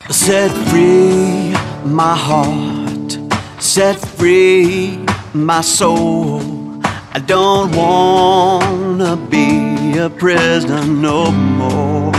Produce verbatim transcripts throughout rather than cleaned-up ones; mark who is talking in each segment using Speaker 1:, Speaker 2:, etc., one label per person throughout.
Speaker 1: Set free my heart, set free my soul. I don't wanna be a prisoner no more.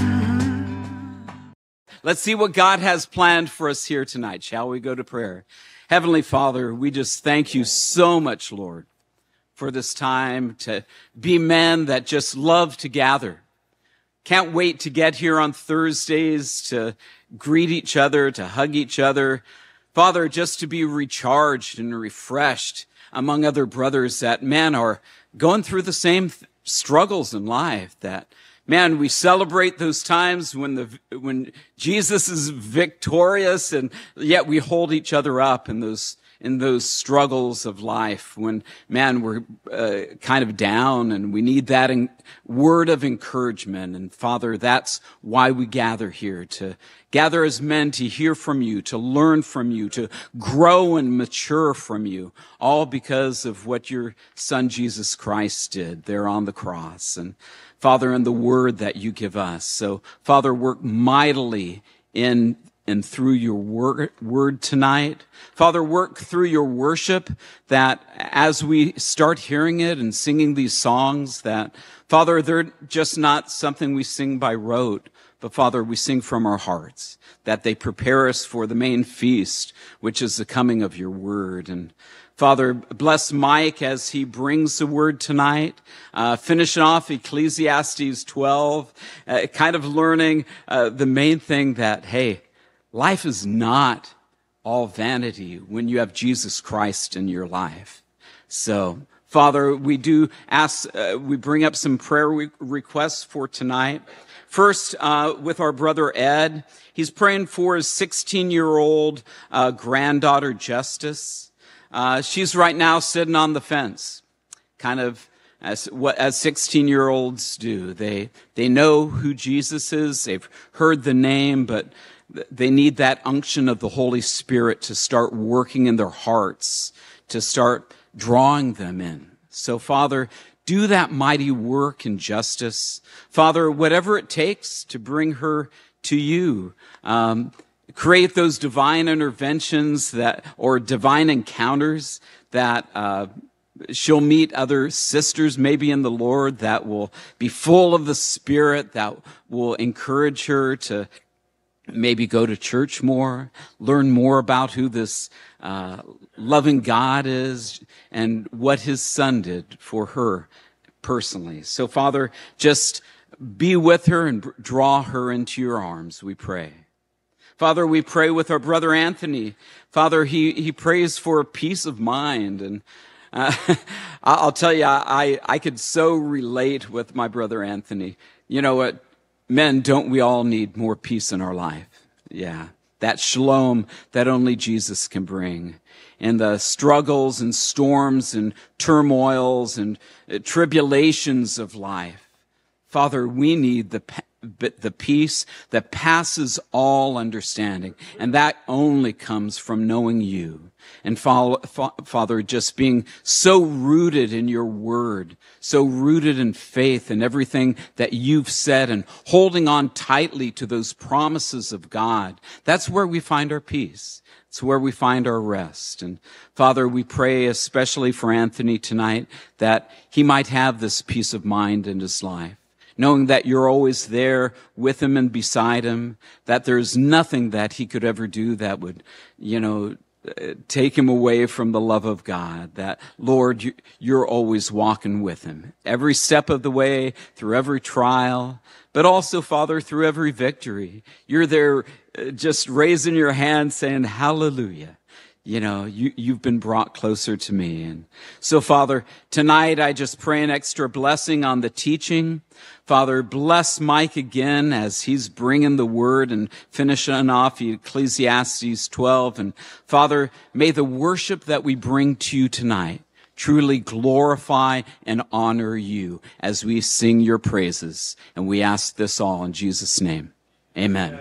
Speaker 2: Let's see what God has planned for us here tonight. Shall we go to prayer? Heavenly Father, we just thank you so much, Lord, for this time to be men that just love to gather. Can't wait to get here on Thursdays to greet each other, to hug each other. Father, just to be recharged and refreshed among other brothers that, man, are going through the same th- struggles in life. That, man, we celebrate those times when the when Jesus is victorious, and yet we hold each other up in those in those struggles of life when, man, we're uh, kind of down and we need that in- word of encouragement. And Father, that's why we gather here, to gather as men to hear from you, to learn from you, to grow and mature from you, all because of what your Son Jesus Christ did there on the cross. And Father, in the word that you give us. So Father, work mightily in and through your word, word tonight. Father, work through your worship, that as we start hearing it and singing these songs, that, Father, they're just not something we sing by rote, but Father, we sing from our hearts, that they prepare us for the main feast, which is the coming of your word. And Father, bless Mike as he brings the word tonight, uh, finishing off Ecclesiastes twelve, uh, kind of learning uh, the main thing that, hey, life is not all vanity when you have Jesus Christ in your life. So, Father, we do ask, uh, we bring up some prayer re- requests for tonight. First, uh, with our brother Ed, he's praying for his sixteen-year-old uh, granddaughter, Justice. Uh, she's right now sitting on the fence, kind of as what as sixteen-year-olds do. They they know who Jesus is. They've heard the name, but they need that unction of the Holy Spirit to start working in their hearts, to start drawing them in. So, Father, do that mighty work in Justice. Father, whatever it takes to bring her to you, um, create those divine interventions that, or divine encounters that uh, she'll meet other sisters maybe in the Lord that will be full of the Spirit, that will encourage her to maybe go to church more, learn more about who this uh, loving God is and what his Son did for her personally. So, Father, just be with her and draw her into your arms, we pray. Father, we pray with our brother Anthony. Father, he, he prays for peace of mind. And uh, I'll tell you, I, I could so relate with my brother Anthony. You know what? Men, don't we all need more peace in our life? Yeah, that shalom that only Jesus can bring. And the struggles and storms and turmoils and tribulations of life. Father, we need the the peace that passes all understanding. And that only comes from knowing you. And Father, just being so rooted in your word, so rooted in faith and everything that you've said, and holding on tightly to those promises of God. That's where we find our peace. It's where we find our rest. And Father, we pray especially for Anthony tonight, that he might have this peace of mind in his life, knowing that you're always there with him and beside him, that there's nothing that he could ever do that would, you know, take him away from the love of God, that, Lord, you're always walking with him every step of the way, through every trial, but also, Father, through every victory. You're there just raising your hand saying, hallelujah. You know, you, you've been brought closer to me. And so, Father, tonight I just pray an extra blessing on the teaching. Father, bless Mike again as he's bringing the word and finishing off Ecclesiastes twelve. And Father, may the worship that we bring to you tonight truly glorify and honor you as we sing your praises. And we ask this all in Jesus' name. Amen.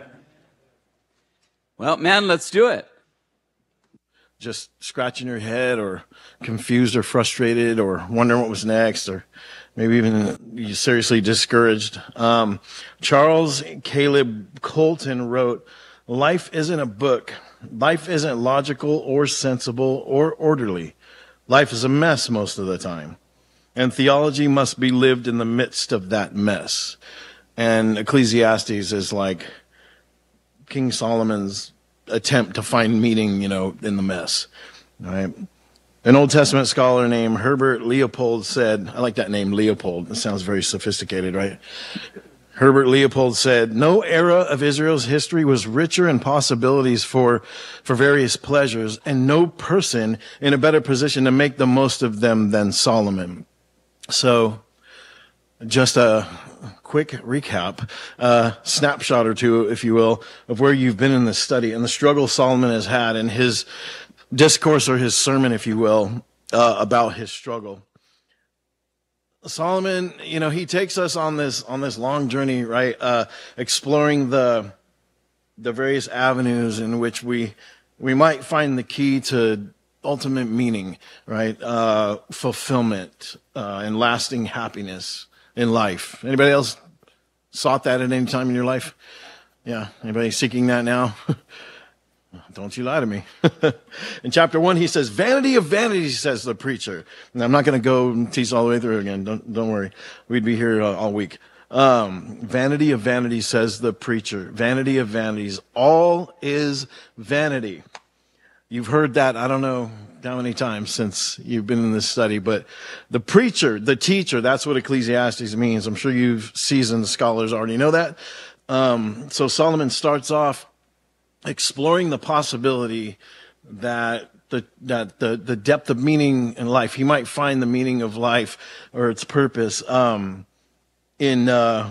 Speaker 2: Well, man, let's do it.
Speaker 3: Just scratching your head or confused or frustrated or wondering what was next, or maybe even you seriously discouraged. Um, Charles Caleb Colton wrote, Life isn't a book. Life isn't logical or sensible or orderly. Life is a mess most of the time. And theology must be lived in the midst of that mess. And Ecclesiastes is like King Solomon's attempt to find meaning, you know, in the mess. All right. An Old Testament scholar named Herbert Leopold said, I like that name, Leopold. It sounds very sophisticated, right? Herbert Leopold said, no era of Israel's history was richer in possibilities for, for various pleasures, and no person in a better position to make the most of them than Solomon. So, just a quick recap, uh, snapshot or two, if you will, of where you've been in this study and the struggle Solomon has had in his discourse or his sermon, if you will, uh, about his struggle. Solomon, you know, he takes us on this on this long journey, right? Uh, exploring the the various avenues in which we we might find the key to ultimate meaning, right? Uh, fulfillment uh, and lasting happiness in life. Anybody else sought that at any time in your life? Yeah. Anybody seeking that now? Don't you lie to me. In chapter one, he says, vanity of vanities, says the preacher. And I'm not going to go and teach all the way through again. Don't, don't worry. We'd be here uh, all week. Um, vanity of vanities, says the preacher. Vanity of vanities. All is vanity. You've heard that, I don't know how many times since you've been in this study, but the preacher, the teacher, that's what Ecclesiastes means. I'm sure you've seasoned scholars already know that. Um, so Solomon starts off exploring the possibility that the that the the depth of meaning in life, he might find the meaning of life or its purpose um, in uh,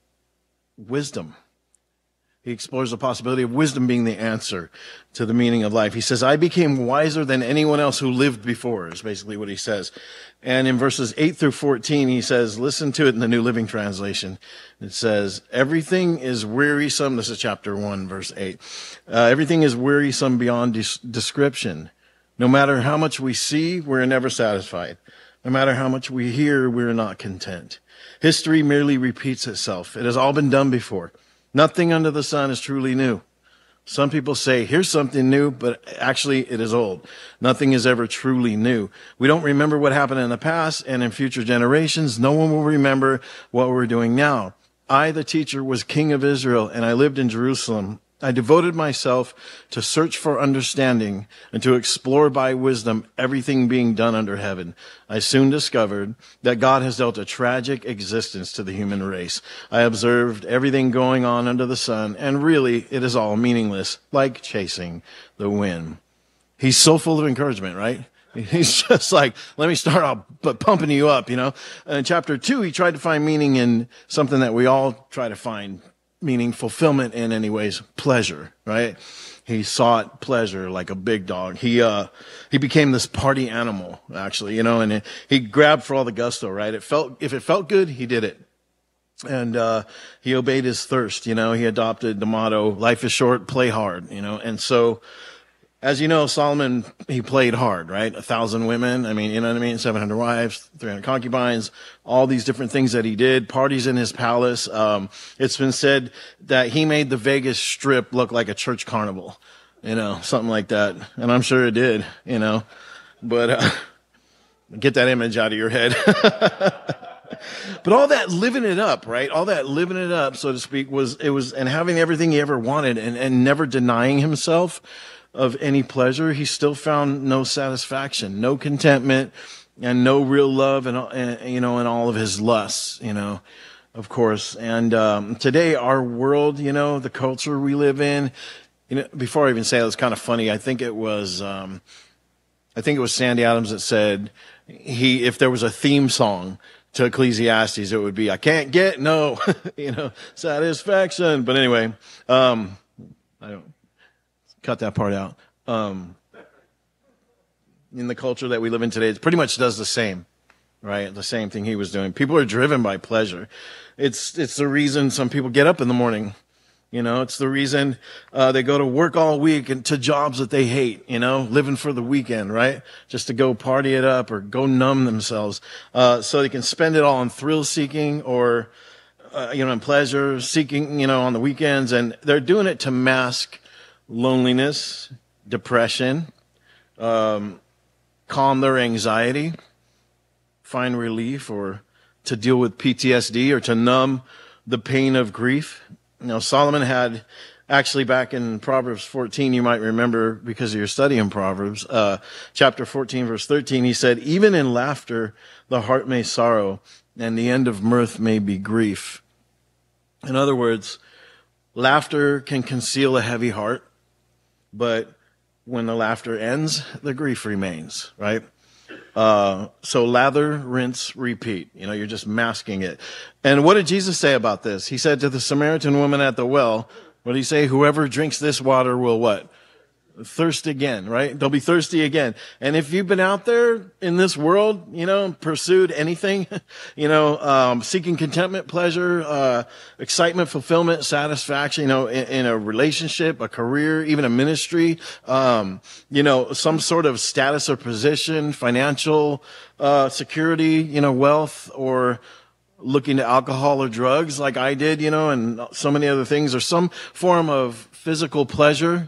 Speaker 3: wisdom. He explores the possibility of wisdom being the answer to the meaning of life. He says, I became wiser than anyone else who lived before, is basically what he says. And in verses eight through fourteen, he says, listen to it in the New Living Translation. It says, everything is wearisome. This is chapter one, verse eight. Uh, everything is wearisome beyond des- description. No matter how much we see, we're never satisfied. No matter how much we hear, we're not content. History merely repeats itself. It has all been done before. Nothing under the sun is truly new. Some people say, here's something new, but actually it is old. Nothing is ever truly new. We don't remember what happened in the past, and in future generations, no one will remember what we're doing now. I, the teacher, was king of Israel, and I lived in Jerusalem. I devoted myself to search for understanding and to explore by wisdom everything being done under heaven. I soon discovered that God has dealt a tragic existence to the human race. I observed everything going on under the sun, and really it is all meaningless, like chasing the wind. He's so full of encouragement, right? He's just like, let me start off but pumping you up, you know. In chapter two, he tried to find meaning in something that we all try to find meaning, fulfillment in, anyways, pleasure, right? He sought pleasure like a big dog. He, uh, he became this party animal, actually, you know, and it, he grabbed for all the gusto, right? It felt, if it felt good, he did it. And, uh, he obeyed his thirst, you know, he adopted the motto, life is short, play hard, you know, and so, as you know, Solomon, he played hard, right? A thousand women. I mean, you know what I mean? seven hundred wives, three hundred concubines, all these different things that he did, parties in his palace. Um, it's been said that he made the Vegas Strip look like a church carnival, you know, something like that. And I'm sure it did, you know, but, uh, get that image out of your head. But all that living it up, right? All that living it up, so to speak, was, it was, and having everything he ever wanted and, and never denying himself of any pleasure, he still found no satisfaction, no contentment, and no real love, and, and you know, in all of his lusts, you know, of course. And um, today, our world, you know, the culture we live in, you know, before I even say it, it's kind of funny. I think it was, um, I think it was Sandy Adams that said he, if there was a theme song to Ecclesiastes, it would be, I can't get no, you know, satisfaction. But anyway, um, I don't. Cut that part out. Um, in the culture that we live in today, it pretty much does the same, right? The same thing he was doing. People are driven by pleasure. It's it's the reason some people get up in the morning. You know, it's the reason uh, they go to work all week and to jobs that they hate, you know, living for the weekend, right? Just to go party it up or go numb themselves uh, so they can spend it all on thrill seeking or, uh, you know, in pleasure seeking, you know, on the weekends. And they're doing it to mask loneliness, depression, um, calm their anxiety, find relief, or to deal with P T S D, or to numb the pain of grief. You know, Solomon had, actually back in Proverbs fourteen, you might remember because of your study in Proverbs, uh, chapter fourteen, verse thirteen, he said, even in laughter, the heart may sorrow, and the end of mirth may be grief. In other words, laughter can conceal a heavy heart, but when the laughter ends, the grief remains, right? Uh, so lather, rinse, repeat. You know, you're just masking it. And what did Jesus say about this? He said to the Samaritan woman at the well, what did he say? Whoever drinks this water will what? Thirst again, right? They'll be thirsty again. And if you've been out there in this world, you know, pursued anything, you know, um, seeking contentment, pleasure, uh, excitement, fulfillment, satisfaction, you know, in, in a relationship, a career, even a ministry, um, you know, some sort of status or position, financial, uh, security, you know, wealth, or looking to alcohol or drugs like I did, you know, and so many other things, or some form of physical pleasure,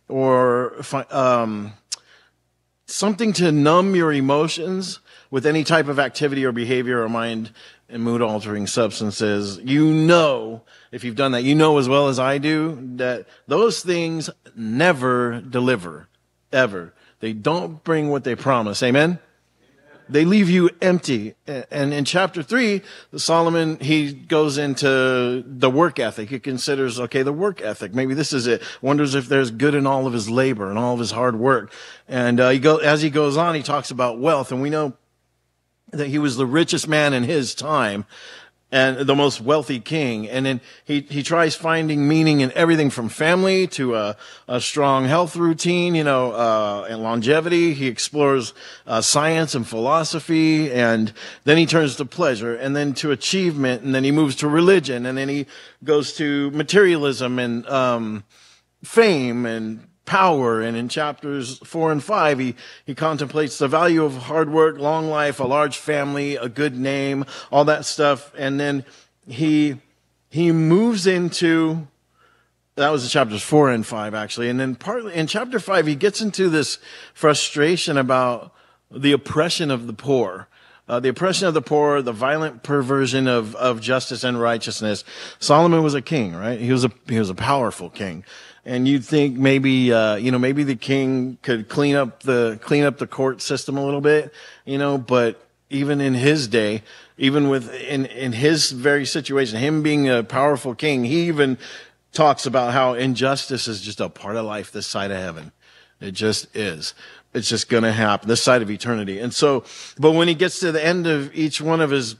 Speaker 3: or um, something to numb your emotions with any type of activity or behavior or mind and mood altering substances. You know, if you've done that, you know as well as I do that those things never deliver, ever. They don't bring what they promise. Amen? They leave you empty. And in chapter three, Solomon, he goes into the work ethic. He considers, okay, the work ethic. Maybe this is it. Wonders if there's good in all of his labor and all of his hard work. And uh, he go, as he goes on, he talks about wealth. And we know that he was the richest man in his time and the most wealthy king. And then he, he tries finding meaning in everything from family to a, a strong health routine, you know, uh, and longevity. He explores uh, science and philosophy, and then he turns to pleasure, and then to achievement, and then he moves to religion, and then he goes to materialism and um, fame and power. And in chapters four and five, he, he contemplates the value of hard work, long life, a large family, a good name, all that stuff. And then he, he moves into, that was chapters four and five, actually. And then partly in chapter five, he gets into this frustration about the oppression of the poor. Uh, the oppression of the poor, the violent perversion of, of justice and righteousness. Solomon was a king, right? He was a, he was a powerful king. And you'd think maybe, uh, you know, maybe the king could clean up the, clean up the court system a little bit, you know, but even in his day, even with, in, in his very situation, him being a powerful king, he even talks about how injustice is just a part of life this side of heaven. It just is. It's just going to happen this side of eternity. And so, but when he gets to the end of each one of his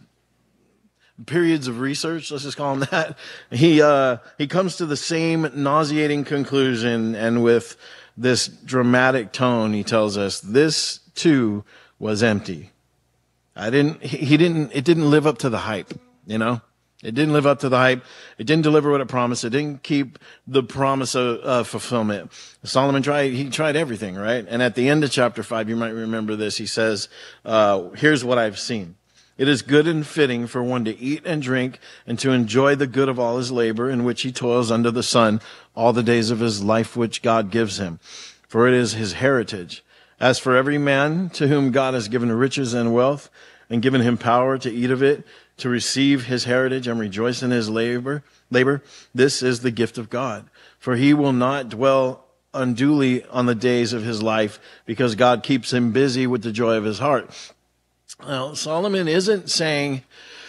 Speaker 3: periods of research, let's just call him that, he, uh, he comes to the same nauseating conclusion, and with this dramatic tone, he tells us, this too was empty. I didn't, he didn't, it didn't live up to the hype, you know? It didn't live up to the hype. It didn't deliver what it promised. It didn't keep the promise of uh, fulfillment. Solomon tried, he tried everything, right? And at the end of chapter five, you might remember this, he says, uh, here's what I've seen. It is good and fitting for one to eat and drink and to enjoy the good of all his labor in which he toils under the sun all the days of his life which God gives him. For it is his heritage. As for every man to whom God has given riches and wealth and given him power to eat of it, to receive his heritage and rejoice in his labor, labor, this is the gift of God. For he will not dwell unduly on the days of his life, because God keeps him busy with the joy of his heart. Now, Solomon isn't saying,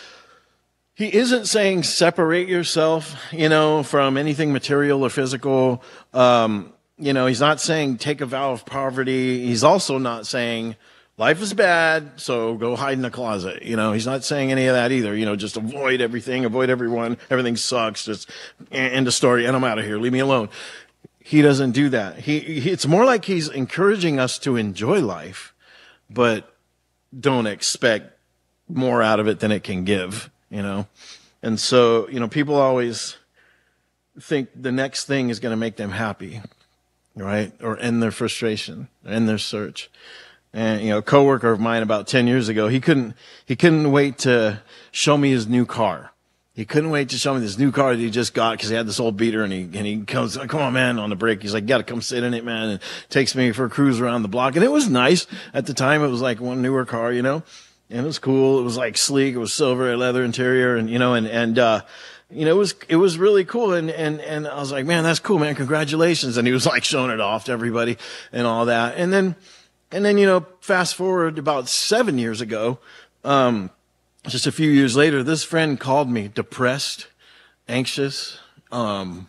Speaker 3: he isn't saying separate yourself, you know, from anything material or physical. Um, you know, he's not saying take a vow of poverty. He's also not saying life is bad, so go hide in a closet. You know, he's not saying any of that either. You know, just avoid everything, avoid everyone. Everything sucks. Just end of story, and I'm out of here. Leave me alone. He doesn't do that. He, he it's more like he's encouraging us to enjoy life, but don't expect more out of it than it can give, you know. And so, you know, people always think the next thing is going to make them happy, right? Or end their frustration, end their search. And, you know, a coworker of mine about ten years ago, he couldn't, he couldn't wait to show me his new car. He couldn't wait to show me this new car that he just got because he had this old beater, and he and he comes, come on, man, on the break. He's like, you got to come sit in it, man, and takes me for a cruise around the block. And it was nice at the time. It was like one newer car, you know, and it was cool. It was like sleek. It was silver, leather interior, and you know, and and uh, you know, it was it was really cool. And and and I was like, man, that's cool, man, congratulations. And he was like showing it off to everybody and all that. And then and then you know, fast forward about seven years ago. Um, Just a few years later, this friend called me depressed, anxious, um,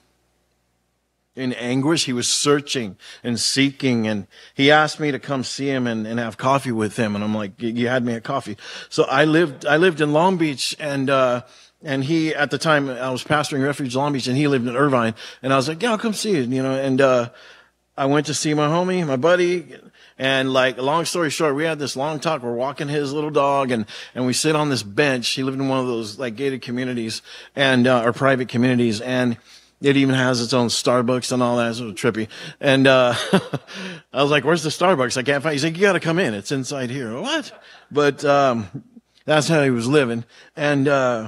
Speaker 3: in anguish. He was searching and seeking, and he asked me to come see him and, and have coffee with him. And I'm like, you had me at coffee. So I lived, I lived in Long Beach, and, uh, and he, at the time, I was pastoring Refuge Long Beach, and he lived in Irvine. And I was like, yeah, I'll come see you, you know, and, uh, I went to see my homie, my buddy. And like, long story short, we had this long talk. We're walking his little dog, and, and we sit on this bench. He lived in one of those like gated communities and, uh, or private communities. And it even has its own Starbucks and all that. It's sort of trippy. And, uh, I was like, where's the Starbucks? I can't find it. He's like, you got to come in. It's inside here. What? But, um, that's how he was living. And, uh,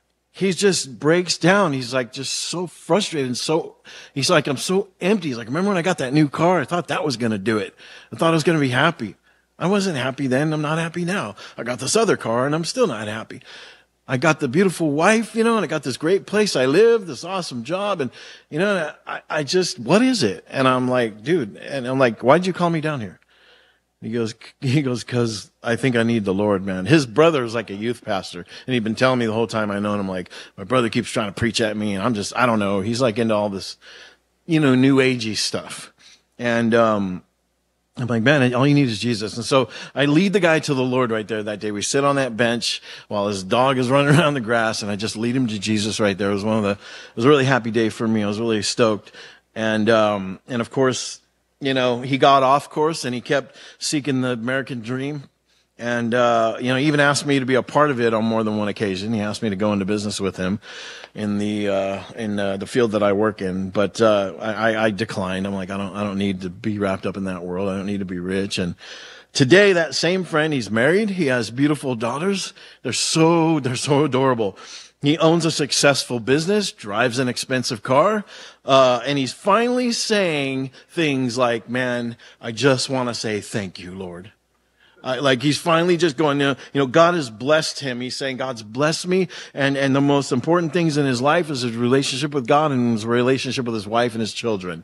Speaker 3: he just breaks down. He's like just so frustrated and so, he's like, I'm so empty. He's like, remember when I got that new car? I thought that was going to do it. I thought I was going to be happy. I wasn't happy then. I'm not happy now. I got this other car and I'm still not happy. I got the beautiful wife, you know, and I got this great place I live, this awesome job. And, you know, I, I just, what is it? And I'm like, dude, and I'm like, why'd you call me down here? He goes, he goes, cause I think I need the Lord, man. His brother is like a youth pastor, and he'd been telling me the whole time I known him, like, my brother keeps trying to preach at me, and I'm just, I don't know. He's like into all this, you know, new agey stuff. And, um, I'm like, man, all you need is Jesus. And so I lead the guy to the Lord right there that day. We sit on that bench while his dog is running around the grass, and I just lead him to Jesus right there. It was one of the, it was a really happy day for me. I was really stoked. And, um, and of course, you know, he got off course and he kept seeking the American dream. And, uh, you know, he even asked me to be a part of it on more than one occasion. He asked me to go into business with him in the, uh, in, uh, the field that I work in. But, uh, I, I declined. I'm like, I don't, I don't need to be wrapped up in that world. I don't need to be rich. And today, that same friend, he's married. He has beautiful daughters. They're so, they're so adorable. He owns a successful business, drives an expensive car, uh, and he's finally saying things like, man, I just want to say thank you, Lord. Uh, like he's finally just going, you know, you know, God has blessed him. He's saying, God's blessed me. And, and the most important things in his life is his relationship with God and his relationship with his wife and his children,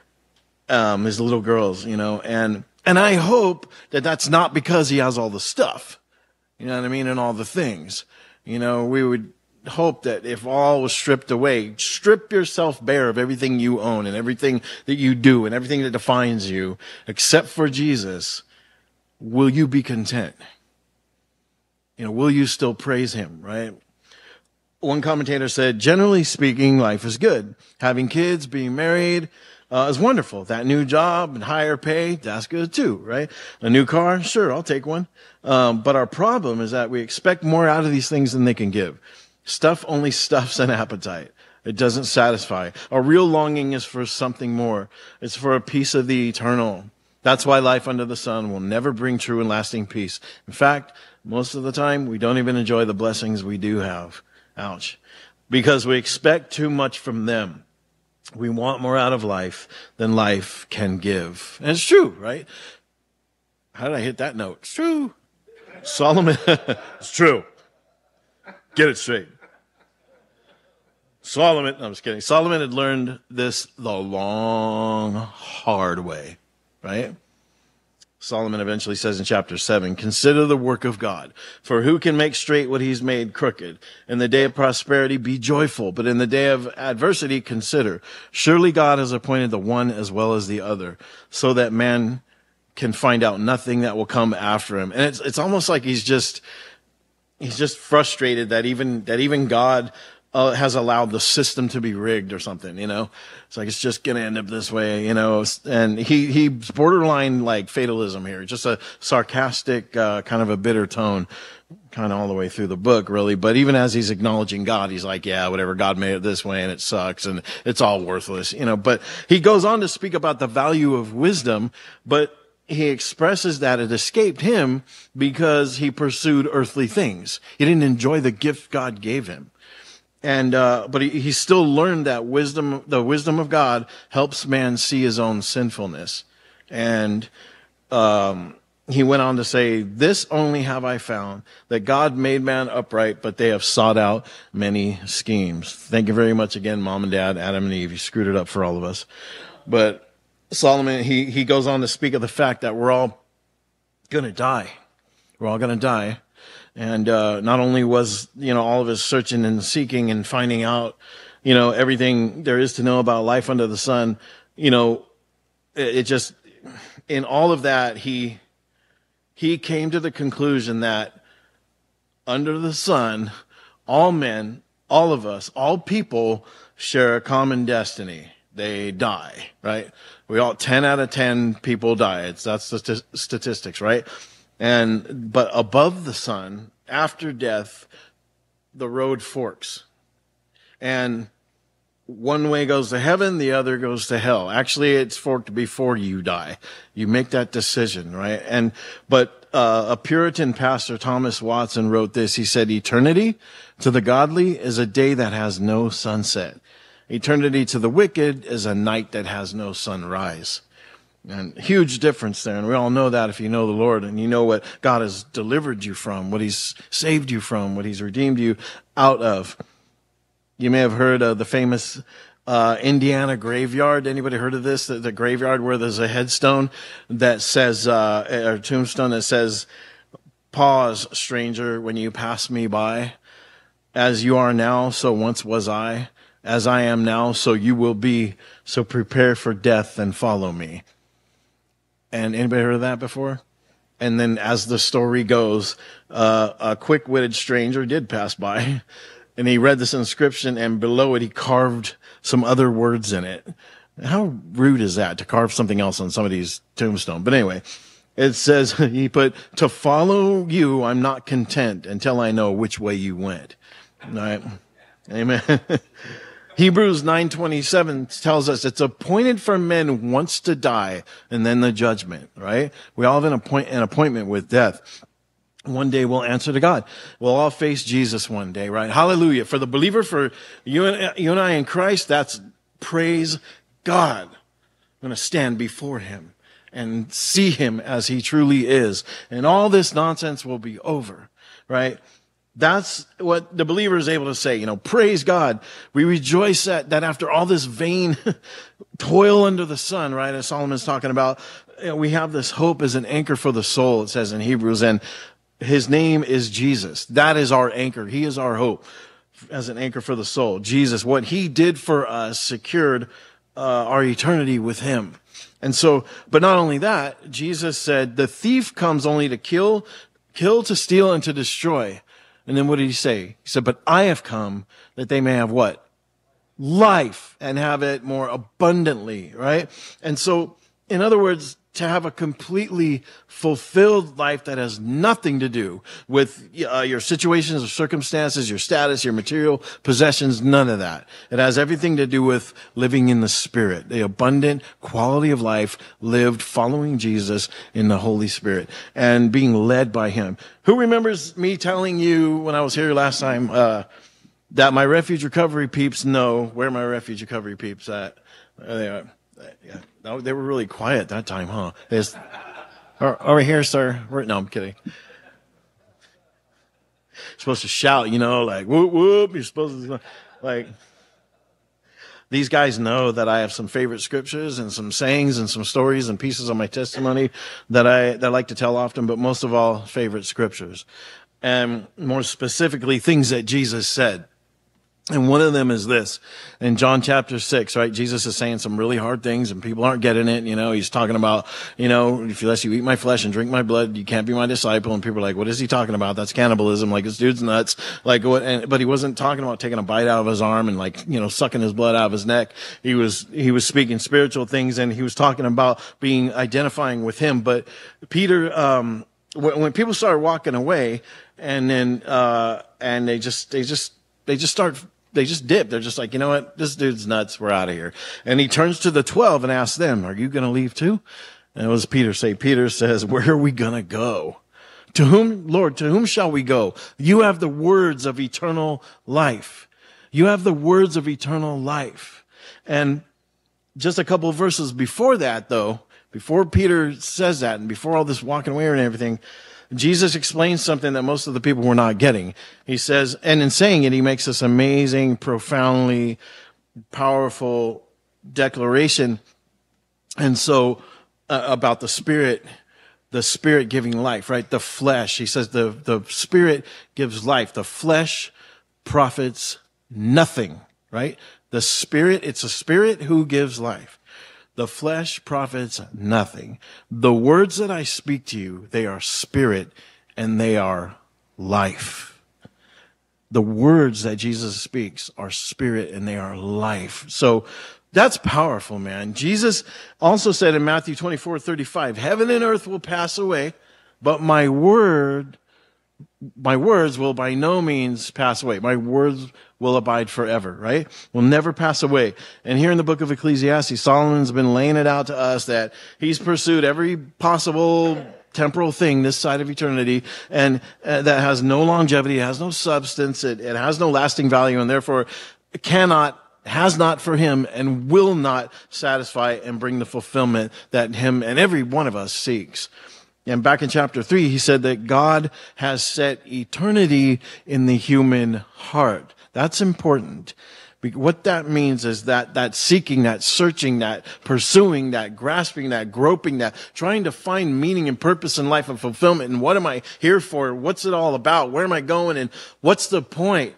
Speaker 3: um, his little girls, you know, and, and I hope that that's not because he has all the stuff, you know what I mean? And all the things, you know, we would hope that if all was stripped away, strip yourself bare of everything you own and everything that you do and everything that defines you, except for Jesus, will you be content? You know, will you still praise him, right? One commentator said, generally speaking, life is good. Having kids, being married, uh, is wonderful. That new job and higher pay, that's good too, right? A new car, sure, I'll take one. Um, but our problem is that we expect more out of these things than they can give. Stuff only stuffs an appetite. It doesn't satisfy. Our real longing is for something more. It's for a piece of the eternal. That's why life under the sun will never bring true and lasting peace. In fact, most of the time, we don't even enjoy the blessings we do have. Ouch. Because we expect too much from them. We want more out of life than life can give. And it's true, right? How did I hit that note? It's true. Solomon, it's true. Get it straight. Solomon, no, I'm just kidding. Solomon had learned this the long, hard way, right? Solomon eventually says in chapter seven, consider the work of God, for who can make straight what he's made crooked? In the day of prosperity, be joyful, but in the day of adversity, consider. Surely God has appointed the one as well as the other, so that man can find out nothing that will come after him. And it's, it's almost like he's just, he's just frustrated that even, that even God uh, has allowed the system to be rigged or something, you know? It's like, it's just going to end up this way, you know? And he, he's borderline like fatalism here, just a sarcastic, uh, kind of a bitter tone, kind of all the way through the book, really. But even as he's acknowledging God, he's like, yeah, whatever, God made it this way and it sucks and it's all worthless, you know? But he goes on to speak about the value of wisdom, but he expresses that it escaped him because he pursued earthly things. He didn't enjoy the gift God gave him. And, uh, but he, he still learned that wisdom, the wisdom of God helps man see his own sinfulness. And, um, he went on to say, this only have I found, that God made man upright, but they have sought out many schemes. Thank you very much again, Mom and Dad, Adam and Eve. You screwed it up for all of us. But Solomon, he, he goes on to speak of the fact that we're all going to die. We're all going to die. And, uh, not only was, you know, all of his searching and seeking and finding out, you know, everything there is to know about life under the sun, you know, it, it just, in all of that, he, he came to the conclusion that under the sun, all men, all of us, all people share a common destiny. They die, right? We all, ten out of ten people die. It's, that's the st- statistics, right? And, but above the sun, after death, the road forks. And one way goes to heaven, the other goes to hell. Actually, it's forked before you die. You make that decision, right? And, but, uh, a Puritan pastor, Thomas Watson, wrote this. He said, eternity to the godly is a day that has no sunset. Eternity to the wicked is a night that has no sunrise. And huge difference there. And we all know that if you know the Lord and you know what God has delivered you from, what he's saved you from, what he's redeemed you out of. You may have heard of the famous uh, Indiana graveyard. Anybody heard of this? The, the graveyard where there's a headstone that says, uh, or tombstone that says, pause, stranger, when you pass me by. As you are now, so once was I. As I am now, so you will be. So prepare for death and follow me. And anybody heard of that before? And then as the story goes, uh, a quick-witted stranger did pass by. And he read this inscription, and below it he carved some other words in it. How rude is that, to carve something else on somebody's tombstone? But anyway, it says, he put, to follow you I'm not content until I know which way you went. All right? Amen. Hebrews nine twenty-seven tells us it's appointed for men once to die and then the judgment, right? We all have an, appoint, an appointment with death. One day we'll answer to God. We'll all face Jesus one day, right? Hallelujah. For the believer, for you and, you and I in Christ, that's praise God. I'm going to stand before him and see him as he truly is. And all this nonsense will be over, right? That's what the believer is able to say, you know, praise God. We rejoice that, that after all this vain toil under the sun, right? As Solomon's talking about, you know, we have this hope as an anchor for the soul, it says in Hebrews, and his name is Jesus. That is our anchor. He is our hope as an anchor for the soul. Jesus, what he did for us secured uh, our eternity with him. And so, but not only that, Jesus said, the thief comes only to kill, kill, to steal, and to destroy. And then what did he say? He said, but I have come that they may have what? Life, and have it more abundantly, right? And so, in other words, to have a completely fulfilled life that has nothing to do with uh, your situations or circumstances, your status, your material possessions, none of that. It has everything to do with living in the Spirit, the abundant quality of life lived following Jesus in the Holy Spirit and being led by him. Who remembers me telling you when I was here last time uh, that my Refuge Recovery peeps know where my Refuge Recovery peeps at? There they are. Yeah. No, they were really quiet that time, huh? There's, over here, sir. We're, no, I'm kidding. You're supposed to shout, you know, like, whoop, whoop. You're supposed to, like, these guys know that I have some favorite scriptures and some sayings and some stories and pieces of my testimony that I, that I like to tell often, but most of all, favorite scriptures. And more specifically, things that Jesus said. And one of them is this, in John chapter six, right? Jesus is saying some really hard things and people aren't getting it. You know, he's talking about, you know, if unless you eat my flesh and drink my blood, you can't be my disciple. And people are like, what is he talking about? That's cannibalism. Like, this dude's nuts. Like, what? And, but he wasn't talking about taking a bite out of his arm and, like, you know, sucking his blood out of his neck. He was, he was speaking spiritual things, and he was talking about being, identifying with him. But Peter, um, when, when people started walking away, and then, uh, and they just, they just, they just start, they just dip. They're just like, you know what? This dude's nuts. We're out of here. And he turns to the twelve and asks them, are you going to leave too? And what does Peter say? Peter says, where are we going to go? To whom, Lord, to whom shall we go? You have the words of eternal life. You have the words of eternal life. And just a couple of verses before that, though, before Peter says that and before all this walking away and everything, Jesus explains something that most of the people were not getting. He says, and in saying it, he makes this amazing, profoundly powerful declaration. And so uh, about the Spirit, the Spirit giving life, right? The flesh. He says the, the Spirit gives life. The flesh profits nothing, right? The Spirit, it's a Spirit who gives life. The flesh profits nothing. The words that I speak to you, they are spirit and they are life. The words that Jesus speaks are spirit and they are life. So that's powerful, man. Jesus also said in Matthew twenty-four thirty-five, heaven and earth will pass away, but my word, my words will by no means pass away. My words will abide forever, right? Will never pass away. And here in the book of Ecclesiastes, Solomon's been laying it out to us that he's pursued every possible temporal thing this side of eternity, and uh, that has no longevity, has no substance, it, it has no lasting value, and therefore cannot, has not for him, and will not satisfy and bring the fulfillment that him and every one of us seeks. And back in chapter three, he said that God has set eternity in the human heart. That's important. What that means is that, that seeking, that searching, that pursuing, that grasping, that groping, that trying to find meaning and purpose in life and fulfillment. And what am I here for? What's it all about? Where am I going? And what's the point?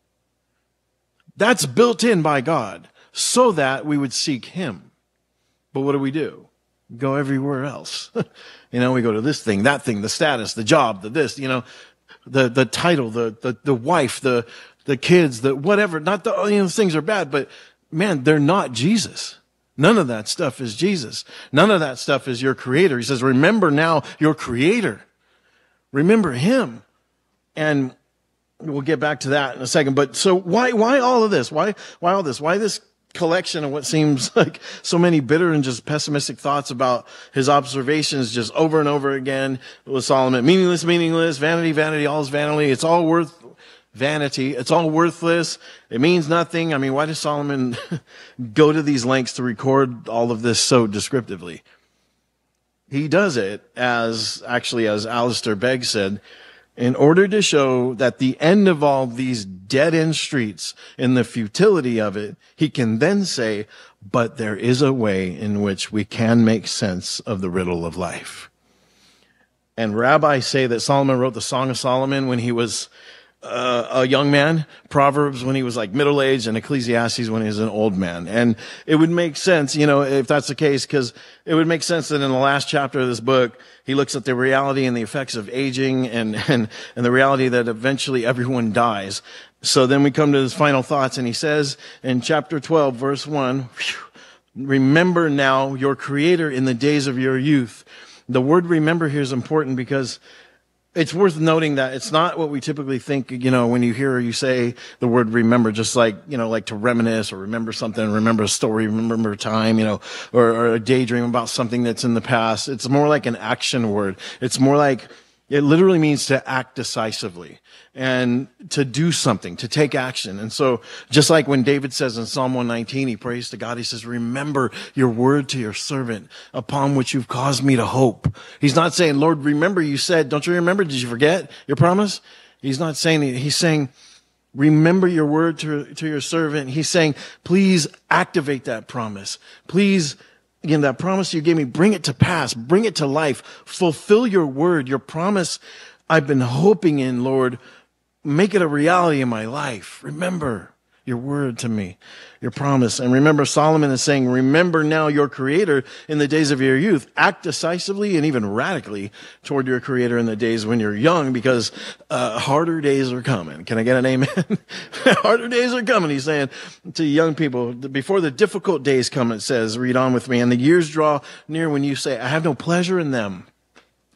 Speaker 3: That's built in by God so that we would seek him. But what do we do? Go everywhere else. You know, we go to this thing, that thing, the status, the job, the this, you know, the, the title, the, the, the wife, the, the kids, the whatever. Not the, you know, those things are bad, but man, they're not Jesus. None of that stuff is Jesus. None of that stuff is your creator. He says, remember now your creator. Remember him. And we'll get back to that in a second. But so why, why all of this? Why, why all this? Why this collection of what seems like so many bitter and just pessimistic thoughts about his observations just over and over again with Solomon? Meaningless, meaningless, vanity, vanity, all is vanity. It's all worth vanity. It's all worthless. It means nothing. I mean, why does Solomon go to these lengths to record all of this so descriptively? He does it as, actually, as Alistair Begg said, in order to show that the end of all these dead-end streets and the futility of it, he can then say, but there is a way in which we can make sense of the riddle of life. And rabbis say that Solomon wrote the Song of Solomon when he was uh, a young man, Proverbs when he was like middle-aged, and Ecclesiastes when he was an old man. And it would make sense, you know, if that's the case, because it would make sense that in the last chapter of this book, he looks at the reality and the effects of aging and, and, and the reality that eventually everyone dies. So then we come to his final thoughts, and he says in chapter twelve, verse one, remember now your creator in the days of your youth. The word remember here is important because it's worth noting that it's not what we typically think, you know, when you hear or you say the word remember, just like, you know, like to reminisce or remember something, remember a story, remember a time, you know, or, or a daydream about something that's in the past. It's more like an action word. It's more like, it literally means to act decisively and to do something, to take action. And so just like when David says in Psalm one nineteen, he prays to God, he says, remember your word to your servant upon which you've caused me to hope. He's not saying, Lord, remember you said, don't you remember? Did you forget your promise? He's not saying that. He's saying, remember your word to, to your servant. He's saying, please activate that promise. Please, again, that promise you gave me, bring it to pass, bring it to life, fulfill your word, your promise I've been hoping in, Lord. Make it a reality in my life. Remember your word to me, your promise. And remember, Solomon is saying, remember now your creator in the days of your youth. Act decisively and even radically toward your creator in the days when you're young, because uh, harder days are coming. Can I get an amen? Harder days are coming, he's saying to young people. Before the difficult days come, it says, read on with me, and the years draw near when you say, I have no pleasure in them.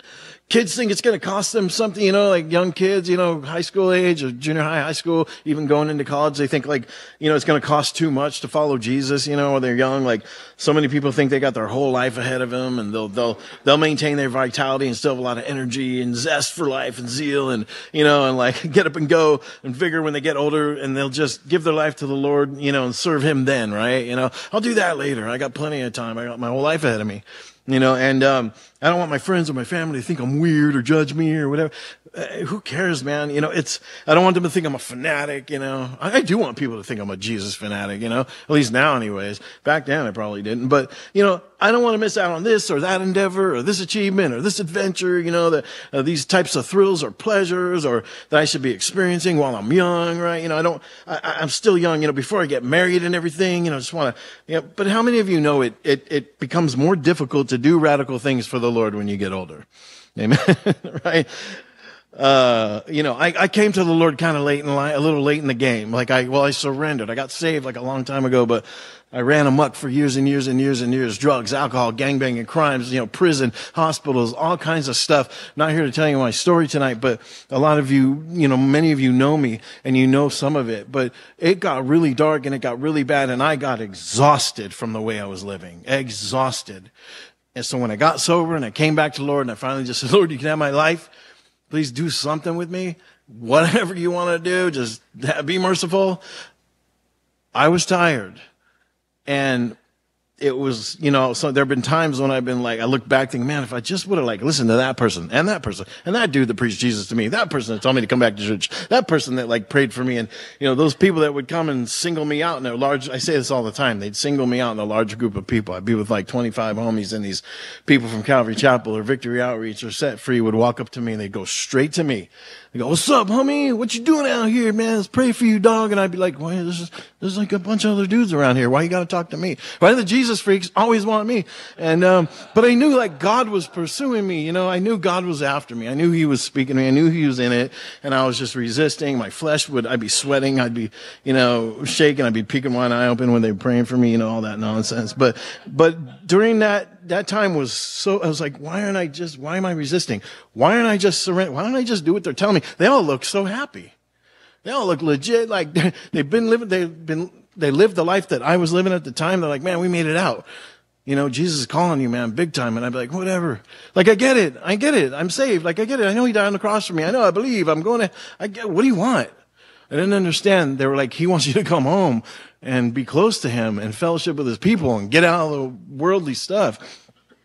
Speaker 3: kids think it's going to cost them something, you know, like young kids, you know, high school age or junior high, high school, even going into college. They think like, you know, it's going to cost too much to follow Jesus, you know, when they're young. Like so many people think they got their whole life ahead of them, and they'll, they'll, they'll maintain their vitality and still have a lot of energy and zest for life and zeal and, you know, and like get up and go and vigor when they get older, and they'll just give their life to the Lord, you know, and serve him then, right? You know, I'll do that later. I got plenty of time. I got my whole life ahead of me. You know, and um I don't want my friends or my family to think I'm weird or judge me or whatever. Uh, who cares, man? You know, it's, I don't want them to think I'm a fanatic, you know. I, I do want people to think I'm a Jesus fanatic, you know, at least now anyways. Back then I probably didn't. But, you know, I don't want to miss out on this or that endeavor or this achievement or this adventure, you know, that uh, these types of thrills or pleasures or that I should be experiencing while I'm young, right? You know, I don't, I, I'm still young, you know, before I get married and everything, you know, just want to, you know, but how many of you know it, it, it becomes more difficult to do radical things for the Lord when you get older? Amen. Right? Uh, you know, I, I came to the Lord kind of late in life, a little late in the game. Like I, well, I surrendered. I got saved like a long time ago, but I ran amok for years and years and years and years. Drugs, alcohol, gangbanging, crimes, you know, prison, hospitals, all kinds of stuff. Not here to tell you my story tonight, but a lot of you, you know, many of you know me and you know some of it, but it got really dark and it got really bad and I got exhausted from the way I was living. Exhausted. And so when I got sober and I came back to the Lord and I finally just said, Lord, you can have my life. Please do something with me. Whatever you want to do, just be merciful. I was tired. And it was, you know, so there have been times when I've been like, I look back thinking, man, if I just would have like listened to that person and that person and that dude that preached Jesus to me, that person that told me to come back to church, that person that like prayed for me. And, you know, those people that would come and single me out in a large, I say this all the time, they'd single me out in a large group of people. I'd be with like twenty-five homies and these people from Calvary Chapel or Victory Outreach or Set Free would walk up to me and they'd go straight to me. They go, what's up, homie? What you doing out here, man? Let's pray for you, dog. And I'd be like, well, there's, just, there's like a bunch of other dudes around here. Why you got to talk to me? Why the Jesus freaks always want me? And, um, but I knew like God was pursuing me. You know, I knew God was after me. I knew he was speaking to me. I knew he was in it. And I was just resisting. My flesh would, I'd be sweating. I'd be, you know, shaking. I'd be peeking one eye open when they were praying for me, you know, all that nonsense. But, but during that, that time was so, I was like, why aren't I just, why am I resisting? Why aren't I just surrender? Why don't I just do what they're telling me? They all look so happy. They all look legit. Like they've been living, they've been, they lived the life that I was living at the time. They're like, man, we made it out. You know, Jesus is calling you, man, big time. And I'd be like, whatever. Like, I get it. I get it. I'm saved. Like, I get it. I know he died on the cross for me. I know. I believe. I'm going to, I get, what do you want? I didn't understand. They were like, he wants you to come home and be close to him and fellowship with his people and get out of the worldly stuff.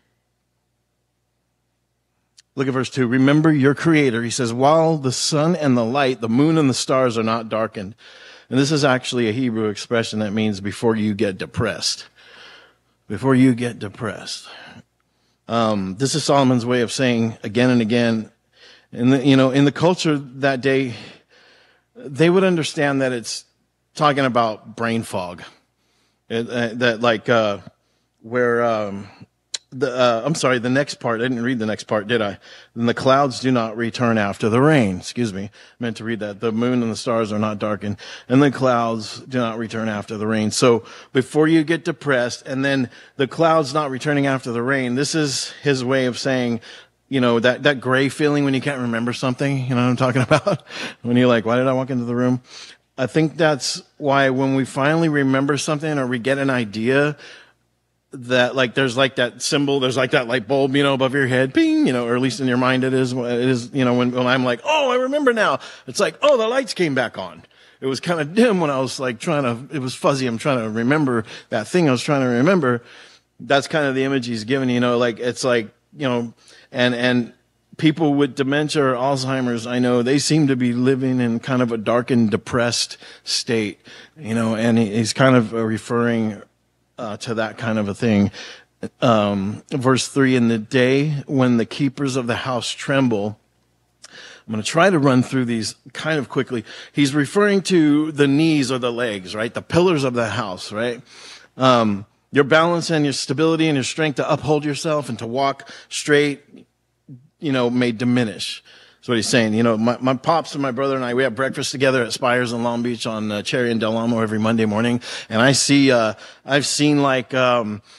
Speaker 3: Look at verse two. Remember your creator. He says, while the sun and the light, the moon and the stars are not darkened. And this is actually a Hebrew expression that means before you get depressed. Before you get depressed. Um, this is Solomon's way of saying again and again, in the, you know, in the culture that day, they would understand that it's talking about brain fog. It, uh, that like, uh, where, um, the, uh, I'm sorry, the next part, I didn't read the next part, did I? And the clouds do not return after the rain. Excuse me. I meant to read that. The moon and the stars are not darkened, and the clouds do not return after the rain. So before you get depressed, and then the clouds not returning after the rain, this is his way of saying, you know, that, that gray feeling when you can't remember something, you know what I'm talking about? When you're like, why did I walk into the room? I think that's why when we finally remember something or we get an idea, that like there's like that symbol, there's like that light bulb, you know, above your head, ping, you know, or at least in your mind it is, it is, you know, when, when I'm like, oh, I remember now. It's like, oh, the lights came back on. It was kind of dim when I was like trying to, it was fuzzy. I'm trying to remember that thing I was trying to remember. That's kind of the image he's given, you know, like it's like, you know, and, and people with dementia or Alzheimer's, I know they seem to be living in kind of a darkened, depressed state, you know, and he's kind of referring Uh, to that kind of a thing. Um, verse three, in the day when the keepers of the house tremble. I'm going to try to run through these kind of quickly. He's referring to the knees or the legs, right? The pillars of the house, right? Um, your balance and your stability and your strength to uphold yourself and to walk straight, you know, may diminish. That's what he's saying. You know, my, my pops and my brother and I, we have breakfast together at Spires in Long Beach on uh, Cherry and Del Amo every Monday morning. And I see, uh, I've seen like, um,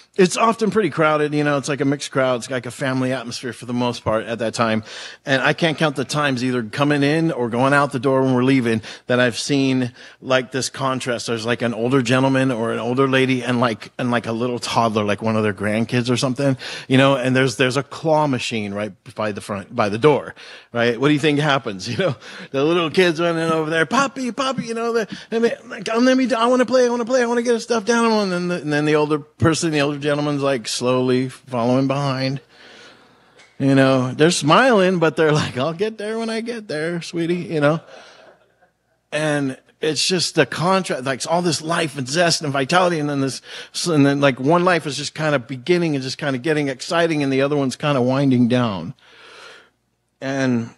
Speaker 3: it's often pretty crowded. You know, it's like a mixed crowd. It's like a family atmosphere for the most part at that time. And I can't count the times either coming in or going out the door when we're leaving that I've seen like this contrast. There's like an older gentleman or an older lady and like, and like a little toddler, like one of their grandkids or something, you know, and there's, there's a claw machine right by the front, by the door, right? What do you think happens? You know, the little kids running over there, Poppy, Poppy, you know, the, like, let me, I want to play, I want to play, I want to get a stuffed animal. And then, the, and then the older person, the older gentleman's like slowly following behind. You know, they're smiling, but they're like, I'll get there when I get there, sweetie, you know. And it's just the contrast, like all this life and zest and vitality. And then this, and then like one life is just kind of beginning and just kind of getting exciting and the other one's kind of winding down. And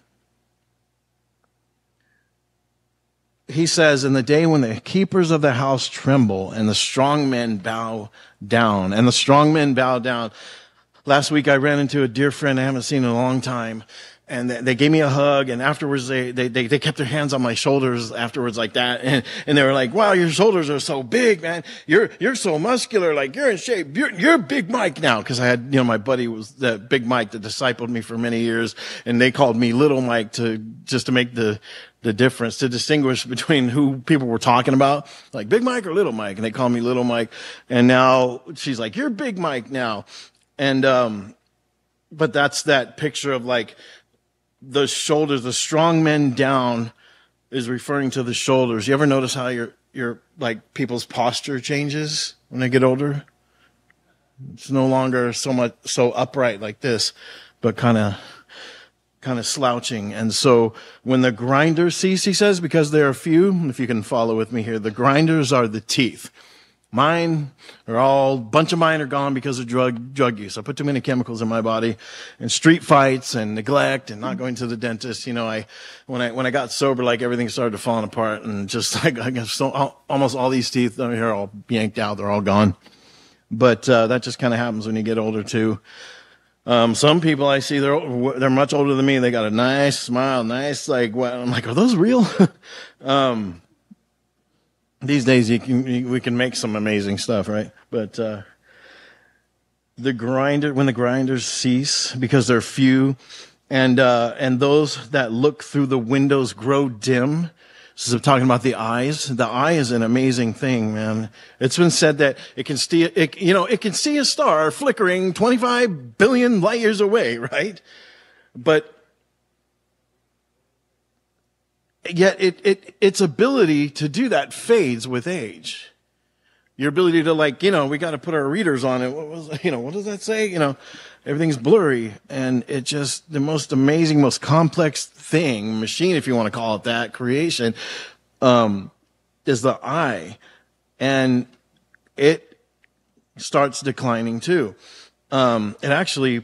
Speaker 3: he says, in the day when the keepers of the house tremble and the strong men bow down, and the strong men bow down. Last week I ran into a dear friend I haven't seen in a long time, and they gave me a hug, and afterwards they, they, they, they kept their hands on my shoulders afterwards like that, and, and they were like, wow, your shoulders are so big, man. You're, you're so muscular, like you're in shape. You're, you're Big Mike now. Cause I had, you know, my buddy was the Big Mike that discipled me for many years, and they called me Little Mike to, just to make the, the difference, to distinguish between who people were talking about, like Big Mike or Little Mike. And they called me Little Mike. And now she's like, you're Big Mike now. And, um, but that's that picture of like the shoulders, the strong men down is referring to the shoulders. You ever notice how your, your, like people's posture changes when they get older? It's no longer so much, so upright like this, but kind of, kind of slouching. And so when the grinders cease, he says, because there are few, if you can follow with me here, the grinders are the teeth. Mine are all, bunch of mine are gone because of drug, drug use. I put too many chemicals in my body, and street fights and neglect and not going to the dentist. You know, I, when I, when I got sober, like everything started falling apart, and just like, I guess so, almost all these teeth over here are all yanked out. They're all gone. But, uh, that just kind of happens when you get older too. Um, some people I see, they're, they're much older than me. They got a nice smile, nice, like, what, I'm like, are those real? um, these days you can, we can make some amazing stuff, right? But, uh, the grinder, when the grinders cease because they're few, and, uh, and those that look through the windows grow dim. So talking about the eyes, the eye is an amazing thing, man. It's been said that it can see, it, you know, it can see a star flickering twenty-five billion light years away, right? But yet it, it, its ability to do that fades with age. Your ability to, like, you know, we got to put our readers on it. What was, you know, what does that say? You know, everything's blurry, and it just, the most amazing, most complex thing, machine, if you want to call it that, creation, um, is the eye. And it starts declining too. Um, it actually,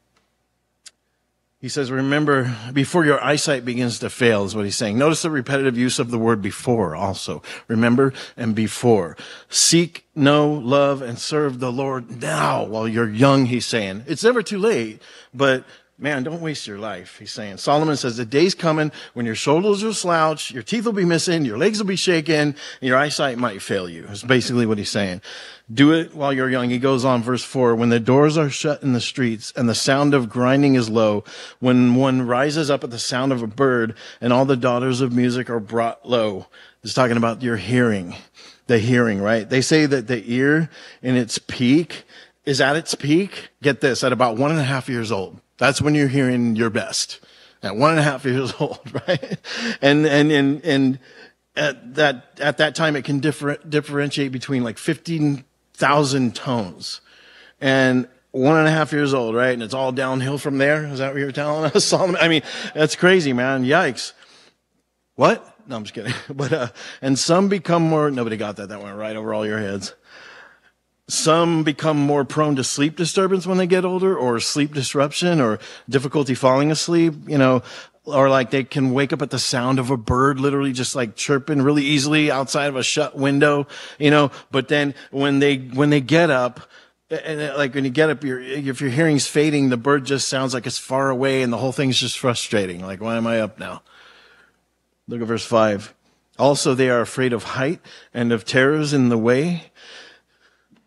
Speaker 3: he says, remember, before your eyesight begins to fail, is what he's saying. Notice the repetitive use of the word before also. Remember and before. Seek, know, love, and serve the Lord now while you're young, he's saying. It's never too late, but man, don't waste your life, he's saying. Solomon says, the day's coming when your shoulders will slouch, your teeth will be missing, your legs will be shaken, and your eyesight might fail you. That's basically what he's saying. Do it while you're young. He goes on, verse four, when the doors are shut in the streets and the sound of grinding is low, when one rises up at the sound of a bird and all the daughters of music are brought low. It's talking about your hearing, the hearing, right? They say that the ear in its peak is at its peak. Get this, at about one and a half years old. That's when you're hearing your best. At one and a half years old, right? And, and, and, and at that, at that time, it can differ, differentiate between like fifteen thousand tones. And one and a half years old, right? And it's all downhill from there. Is that what you're telling us, Solomon? I mean, that's crazy, man. Yikes. What? No, I'm just kidding. But, uh, and some become more, nobody got that. That went right over all your heads. Some become more prone to sleep disturbance when they get older, or sleep disruption, or difficulty falling asleep, you know, or like they can wake up at the sound of a bird, literally just like chirping really easily outside of a shut window, you know, but then when they, when they get up, and like when you get up, your, if your hearing's fading, the bird just sounds like it's far away and the whole thing's just frustrating. Like, why am I up now? Look at verse five. Also, they are afraid of height and of terrors in the way.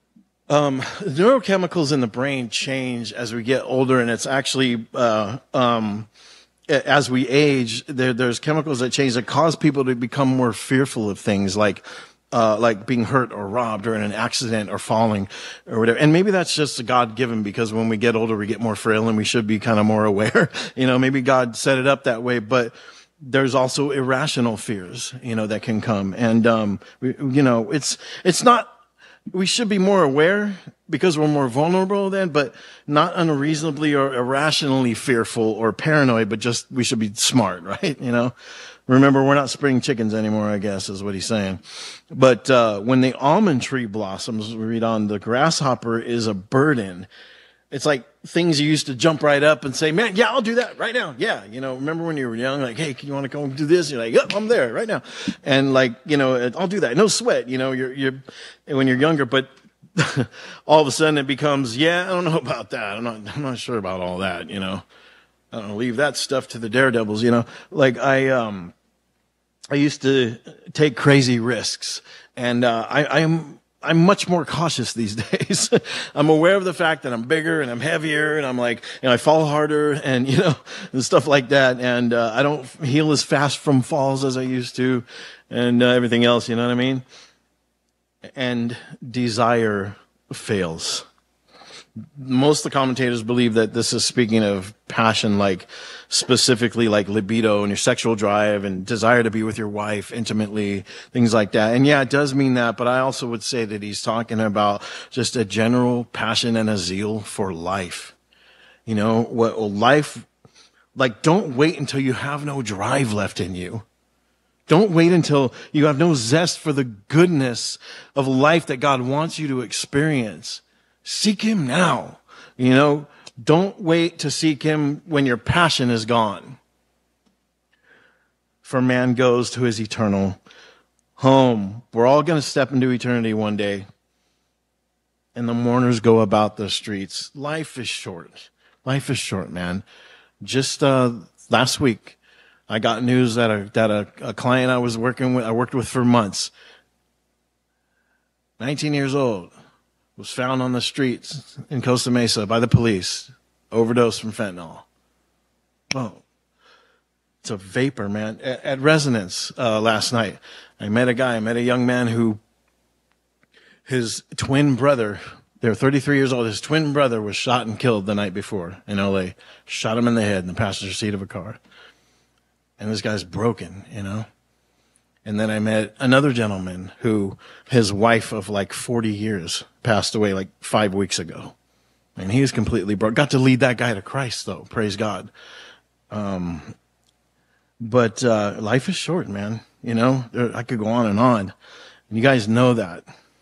Speaker 3: Um, neurochemicals in the brain change as we get older, and it's actually, uh, um, as we age, there, there's chemicals that change that cause people to become more fearful of things like, uh, like being hurt or robbed or in an accident or falling or whatever. And maybe that's just God given, because when we get older, we get more frail and we should be kind of more aware. You know, maybe God set it up that way, but there's also irrational fears, you know, that can come. And, um, we, you know, it's, it's not, we should be more aware because we're more vulnerable then, but not unreasonably or irrationally fearful or paranoid, but just we should be smart, right? You know, remember, we're not spring chickens anymore, I guess, is what he's saying. But uh, when the almond tree blossoms, we read on, the grasshopper is a burden. It's like things you used to jump right up and say, man, yeah, I'll do that right now. Yeah. You know, remember when you were young, like, hey, you want to go do this? You're like, yep, I'm there right now. And like, you know, I'll do that. No sweat. You know, you're, you're, when you're younger, but all of a sudden it becomes, yeah, I don't know about that. I'm not, I'm not sure about all that, you know. I don't know, leave that stuff to the daredevils, you know. Like I, um, I used to take crazy risks, and, uh, I, I'm, I'm much more cautious these days. I'm aware of the fact that I'm bigger and I'm heavier and I'm like, you know, I fall harder and, you know, and stuff like that. And, uh, I don't heal as fast from falls as I used to and uh, everything else, you know what I mean? And desire fails. Most of the commentators believe that this is speaking of passion, like specifically like libido and your sexual drive and desire to be with your wife intimately, things like that. And yeah, it does mean that, but I also would say that he's talking about just a general passion and a zeal for life. You know, what life, like, don't wait until you have no drive left in you. Don't wait until you have no zest for the goodness of life that God wants you to experience. Seek him now. You know, don't wait to seek him when your passion is gone. For man goes to his eternal home. We're all going to step into eternity one day. And the mourners go about the streets. Life is short. Life is short, man. Just uh, last week, I got news that a that a, a client I was working with, I worked with for months, nineteen years old, was found on the streets in Costa Mesa by the police, overdosed from fentanyl. Oh, it's a vapor, man. At, at Resonance uh, last night, I met a guy, I met a young man who, his twin brother, they were thirty-three years old, his twin brother was shot and killed the night before in L A. Shot him in the head in the passenger seat of a car. And this guy's broken, you know. And then I met another gentleman who, his wife of like forty years passed away like five weeks ago. And he was completely broke. Got to lead that guy to Christ, though. Praise God. Um, but uh, life is short, man. You know, I could go on and on. And you guys know that.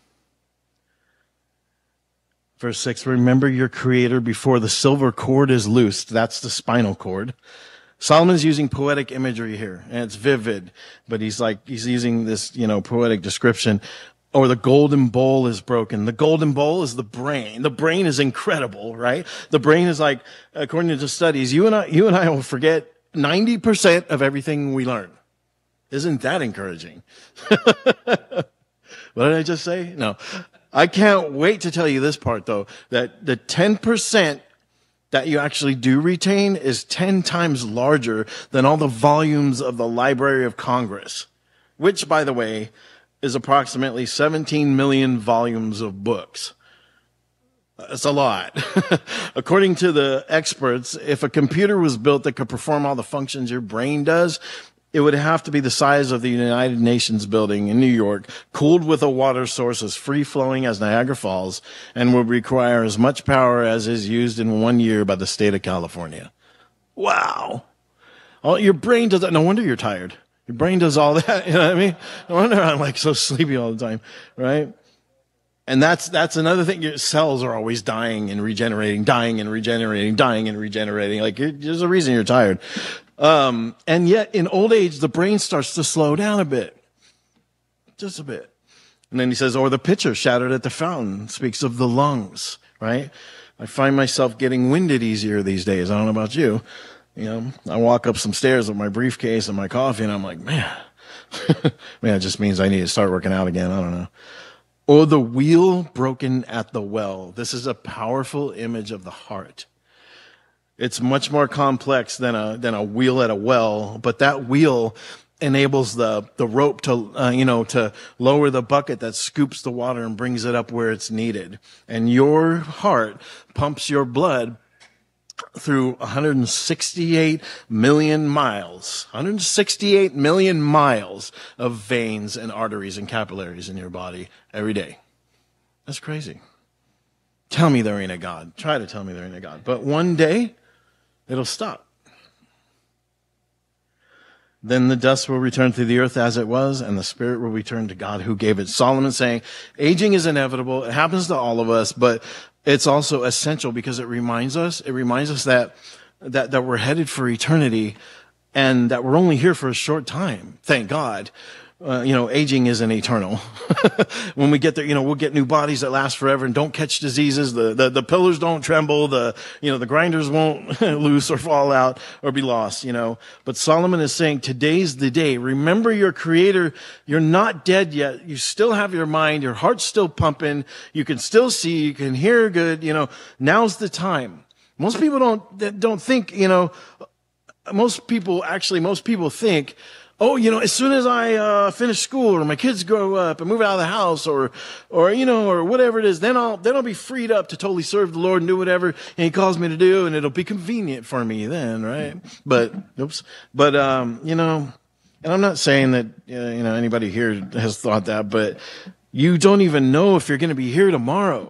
Speaker 3: Verse six, remember your Creator before the silver cord is loosed. That's the spinal cord. Solomon's using poetic imagery here, and it's vivid, but he's like, he's using this, you know, poetic description. Or the golden bowl is broken. The golden bowl is the brain. The brain is incredible, right? The brain is like, according to the studies, you and I, you and I will forget ninety percent of everything we learn. Isn't that encouraging? What did I just say? No. I can't wait to tell you this part, though, that the ten percent that you actually do retain is ten times larger than all the volumes of the Library of Congress, which, by the way, is approximately seventeen million volumes of books. That's a lot. According to the experts, if a computer was built that could perform all the functions your brain does, it would have to be the size of the United Nations building in New York, cooled with a water source as free-flowing as Niagara Falls, and would require as much power as is used in one year by the state of California. Wow. Oh, your brain does that. No wonder you're tired. Your brain does all that. You know what I mean? No wonder I'm like so sleepy all the time, right? And that's, that's another thing. Your cells are always dying and regenerating, dying and regenerating, dying and regenerating. Like, there's a reason you're tired. Um, and yet in old age, the brain starts to slow down a bit. Just a bit. And then he says, or the pitcher shattered at the fountain speaks of the lungs, right? I find myself getting winded easier these days. I don't know about you. You know, I walk up some stairs with my briefcase and my coffee and I'm like, man, man, it just means I need to start working out again. I don't know. or the wheel broken at the well. This is a powerful image of the heart. It's much more complex than a than a wheel at a well, but that wheel enables the the rope to uh, you know to lower the bucket that scoops the water and brings it up where it's needed. And your heart pumps your blood through one hundred sixty-eight million miles, one hundred sixty-eight million miles of veins and arteries and capillaries in your body every day. That's crazy. Tell me there ain't a God. Try to tell me there ain't a God. But one day, it'll stop. Then the dust will return to the earth as it was, and the spirit will return to God who gave it. Solomon saying, aging is inevitable. It happens to all of us, but it's also essential because it reminds us, it reminds us that, that, that we're headed for eternity and that we're only here for a short time. Thank God. Uh, you know, aging isn't eternal. When we get there, you know, we'll get new bodies that last forever and don't catch diseases. The, the, the pillars don't tremble. The, you know, the grinders won't loose or fall out or be lost, you know. But Solomon is saying, today's the day. Remember your Creator. You're not dead yet. You still have your mind. Your heart's still pumping. You can still see. You can hear good. You know, now's the time. Most people don't, don't think, you know, most people, actually, most people think, oh, you know, as soon as I uh, finish school or my kids grow up and move out of the house or, or you know, or whatever it is, then I'll then I'll be freed up to totally serve the Lord and do whatever He calls me to do, and it'll be convenient for me then, right? But oops, but um, you know, and I'm not saying that uh, you know anybody here has thought that, but you don't even know if you're going to be here tomorrow.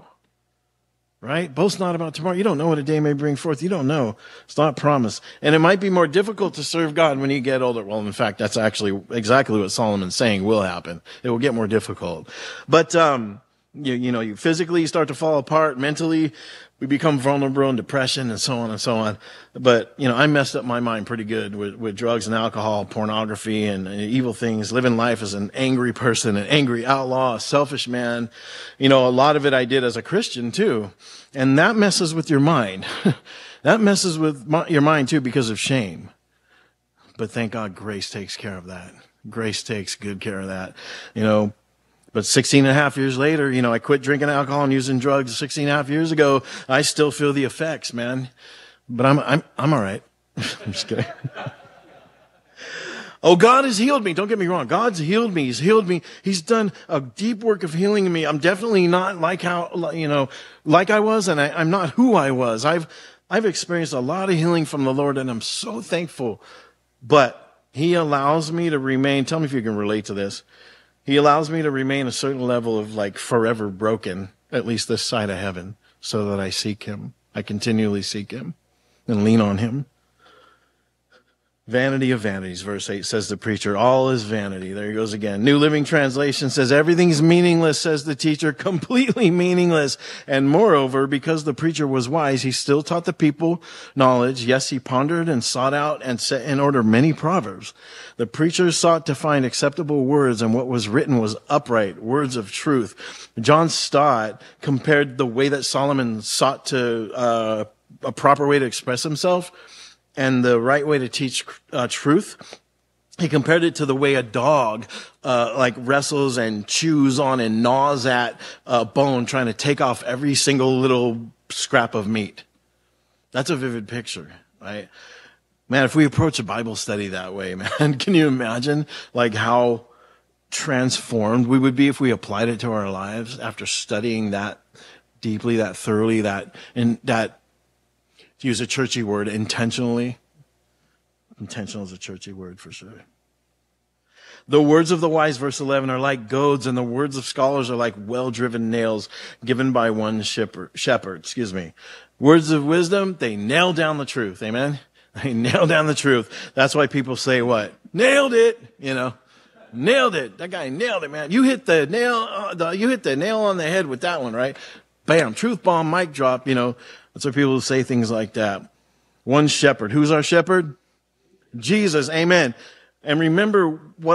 Speaker 3: Right? Boast's not about tomorrow. You don't know what a day may bring forth. You don't know. It's not promised. And it might be more difficult to serve God when you get older. Well, in fact, that's actually exactly what Solomon's saying will happen. It will get more difficult. But, um, you, you know, you physically start to fall apart. Mentally, we become vulnerable in depression and so on and so on. But, you know, I messed up my mind pretty good with, with drugs and alcohol, pornography and, and evil things, living life as an angry person, an angry outlaw, a selfish man. You know, a lot of it I did as a Christian too. And that messes with your mind. That messes with my, your mind too because of shame. But thank God grace takes care of that. Grace takes good care of that. You know, but sixteen and a half years later, you know, I quit drinking alcohol and using drugs sixteen and a half years ago. I still feel the effects, man. But I'm, I'm, I'm all right. I'm just kidding. Oh, God has healed me. Don't get me wrong. God's healed me. He's healed me. He's done a deep work of healing me. I'm definitely not like how, you know, like I was, and I, I'm not who I was. I've, I've experienced a lot of healing from the Lord, and I'm so thankful. But He allows me to remain, tell me if you can relate to this. He allows me to remain a certain level of like forever broken, at least this side of heaven, so that I seek Him. I continually seek Him and lean on Him. Vanity of vanities, verse eight says the preacher, all is vanity. There he goes again. New Living Translation says everything's meaningless, says the teacher, completely meaningless. And moreover, because the preacher was wise, he still taught the people knowledge. Yes, he pondered and sought out and set in order many proverbs. The preacher sought to find acceptable words, and what was written was upright, words of truth. John Stott compared the way that Solomon sought to, uh, a proper way to express himself and the right way to teach uh, truth. He compared it to the way a dog uh, like wrestles and chews on and gnaws at a bone, trying to take off every single little scrap of meat. That's a vivid picture, right? Man, if we approach a Bible study that way, man, can you imagine like how transformed we would be if we applied it to our lives after studying that deeply, that thoroughly, that and that, to use a churchy word, intentionally. Intentional is a churchy word for sure. The words of the wise, verse eleven, are like goads, and the words of scholars are like well-driven nails given by one shepherd, shepherd, excuse me. Words of wisdom, they nail down the truth. Amen? They nail down the truth. That's why people say what? Nailed it, you know. Nailed it. That guy nailed it, man. You hit the nail, uh, the, you hit the nail on the head with that one, right? Bam, truth bomb, mic drop, you know. That's why people say things like that. One shepherd. Who's our shepherd? Jesus. Amen. And remember what I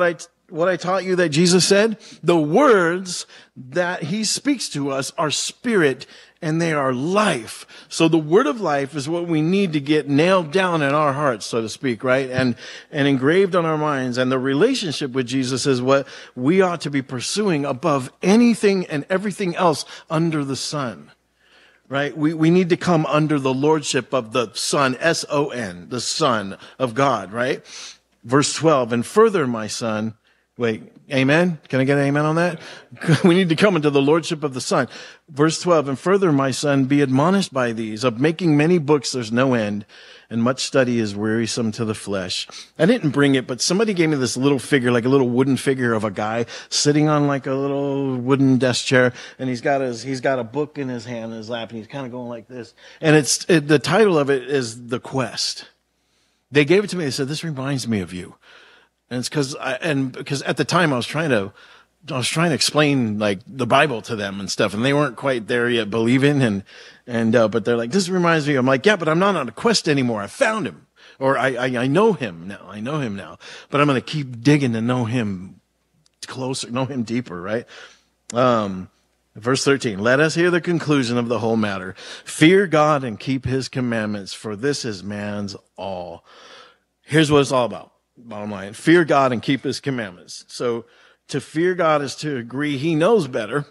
Speaker 3: what I taught you that Jesus said? The words that he speaks to us are spirit and they are life. So the word of life is what we need to get nailed down in our hearts, so to speak, right? And, and engraved on our minds. And the relationship with Jesus is what we ought to be pursuing above anything and everything else under the sun, right? We, we need to come under the lordship of the Son, S O N, the Son of God, right? Verse twelve, and further, my son, wait, amen? Can I get an amen on that? We need to come into the lordship of the Son. Verse twelve, and further, my son, be admonished by these. Of making many books, there's no end, and much study is wearisome to the flesh. I didn't bring it, but somebody gave me this little figure, like a little wooden figure of a guy sitting on like a little wooden desk chair, and he's got his, he's got a book in his hand in his lap, and he's kind of going like this. And it's, it, the title of it is The Quest. They gave it to me. They said, this reminds me of you. And it's because I, and because at the time I was trying to, I was trying to explain like the Bible to them and stuff, and they weren't quite there yet believing. And, and, uh, but they're like, this reminds me. I'm like, yeah, but I'm not on a quest anymore. I found him, or I, I, I know him now. I know him now, but I'm going to keep digging to know him closer, know him deeper. Right. Um, verse thirteen, let us hear the conclusion of the whole matter. Fear God and keep his commandments, for this is man's all. Here's what it's all about. Bottom line, fear God and keep his commandments. So to fear God is to agree he knows better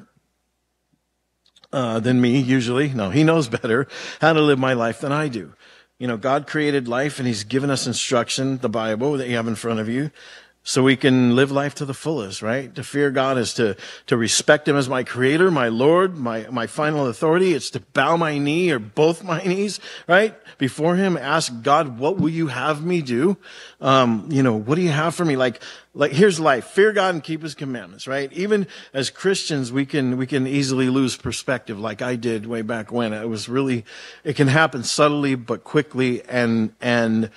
Speaker 3: uh, than me, usually. No, he knows better how to live my life than I do. You know, God created life and he's given us instruction, the Bible that you have in front of you, so we can live life to the fullest, right? To fear God is to, to respect him as my creator, my Lord, my, my final authority. It's to bow my knee or both my knees, right? Before him, ask God, what will you have me do? Um, you know, what do you have for me? Like, like here's life. Fear God and keep his commandments, right? Even as Christians, we can, we can easily lose perspective like I did way back when. It was really, it can happen subtly, but quickly and, and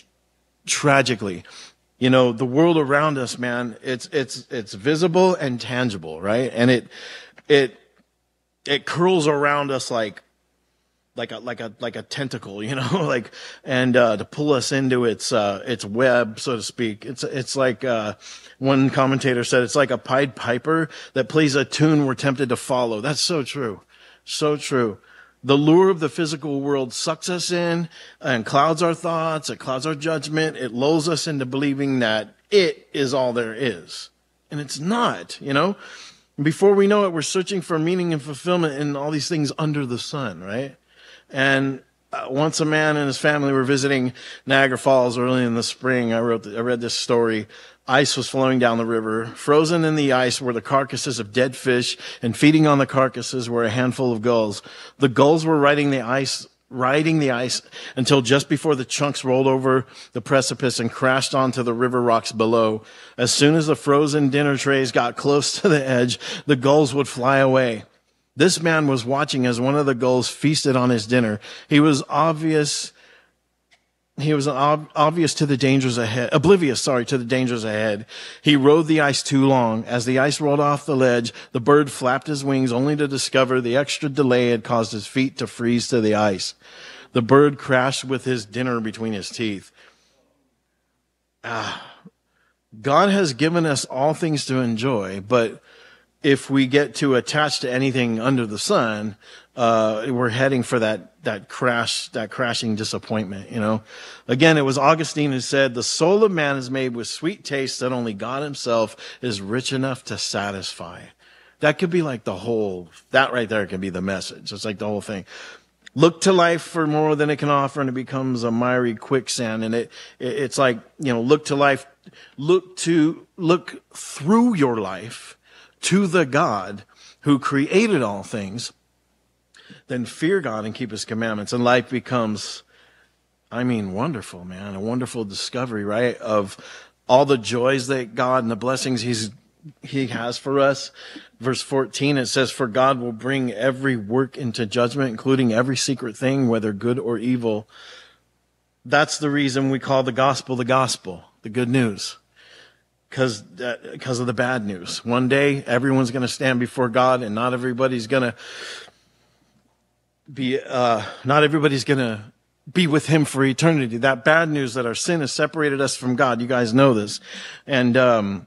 Speaker 3: tragically. You know, the world around us, man, it's, it's, it's visible and tangible, right? And it, it, it curls around us like, like a, like a, like a tentacle, you know, like, and, uh, to pull us into its, uh, its web, so to speak. It's, it's like, uh, one commentator said, it's like a Pied Piper that plays a tune we're tempted to follow. That's so true. So true. The lure of the physical world sucks us in and clouds our thoughts. It clouds our judgment. It lulls us into believing that it is all there is. And it's not, you know. Before we know it, we're searching for meaning and fulfillment in all these things under the sun, right? And uh, once a man and his family were visiting Niagara Falls early in the spring, I wrote, I read this story. Ice was flowing down the river. Frozen in the ice were the carcasses of dead fish, and feeding on the carcasses were a handful of gulls. The gulls were riding the ice, riding the ice until just before the chunks rolled over the precipice and crashed onto the river rocks below. As soon as the frozen dinner trays got close to the edge, the gulls would fly away. This man was watching as one of the gulls feasted on his dinner. He was obvious He was ob- obvious to the dangers ahead, oblivious, sorry, to the dangers ahead. He rode the ice too long. As the ice rolled off the ledge, the bird flapped his wings only to discover the extra delay had caused his feet to freeze to the ice. The bird crashed with his dinner between his teeth. Ah, God has given us all things to enjoy, but if we get too attached to anything under the sun, uh, we're heading for that, that crash, that crashing disappointment, you know. Again, it was Augustine who said, the soul of man is made with sweet taste that only God himself is rich enough to satisfy. That could be like the whole, that right there can be the message. It's like the whole thing. Look to life for more than it can offer, and it becomes a miry quicksand. And it, it it's like, you know, look to life, look to, look through your life to the God who created all things, then fear God and keep his commandments. And life becomes, I mean, wonderful, man. A wonderful discovery, right? Of all the joys that God and the blessings he's, he has for us. Verse fourteen, it says, for God will bring every work into judgment, including every secret thing, whether good or evil. That's the reason we call the gospel the gospel, the good news. Because because of the bad news. One day, everyone's going to stand before God, and not everybody's going to be, uh, not everybody's going to be with him for eternity. That bad news that our sin has separated us from God. You guys know this. And, um,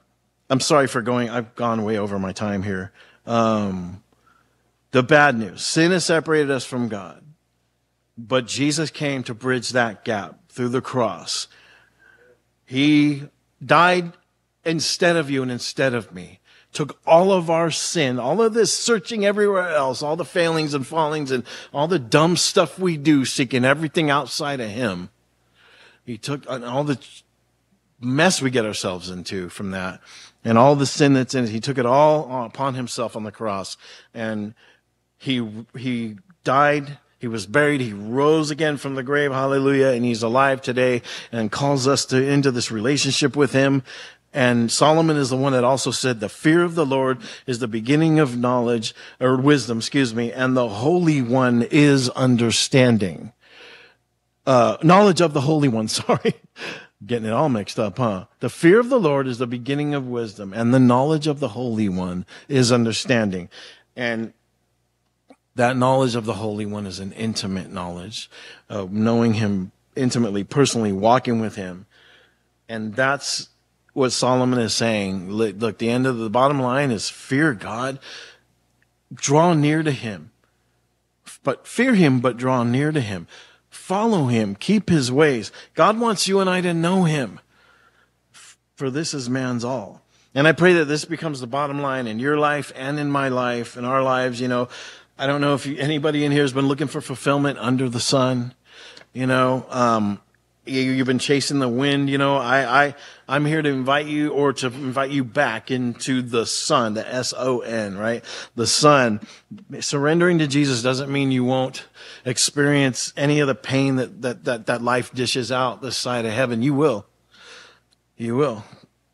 Speaker 3: I'm sorry for going, I've gone way over my time here. Um, the bad news, sin has separated us from God, but Jesus came to bridge that gap through the cross. He died instead of you and instead of me. Took all of our sin, all of this searching everywhere else, all the failings and fallings and all the dumb stuff we do, seeking everything outside of him. He took all the mess we get ourselves into from that and all the sin that's in it. He took it all upon himself on the cross, and he, he died. He was buried. He rose again from the grave. Hallelujah. And he's alive today and calls us to, into this relationship with him. And Solomon is the one that also said, the fear of the Lord is the beginning of knowledge, or wisdom, excuse me, and the Holy One is understanding. Uh, knowledge of the Holy One, sorry. Getting it all mixed up, huh? The fear of the Lord is the beginning of wisdom, and the knowledge of the Holy One is understanding. And that knowledge of the Holy One is an intimate knowledge of knowing him intimately, personally, walking with him. And that's what Solomon is saying. Look, the end of the bottom line is fear God, draw near to him, but fear him, but draw near to him. Follow him, keep his ways. God wants you and I to know him, for this is man's all. And I pray that this becomes the bottom line in your life and in my life, in our lives. You know, I don't know if you, anybody in here has been looking for fulfillment under the sun. You know, um, you, you've been chasing the wind. You know, I, I, I'm here to invite you, or to invite you back into the sun, the S O N, right? The sun. Surrendering to Jesus doesn't mean you won't experience any of the pain that, that, that, that life dishes out this side of heaven. You will. You will.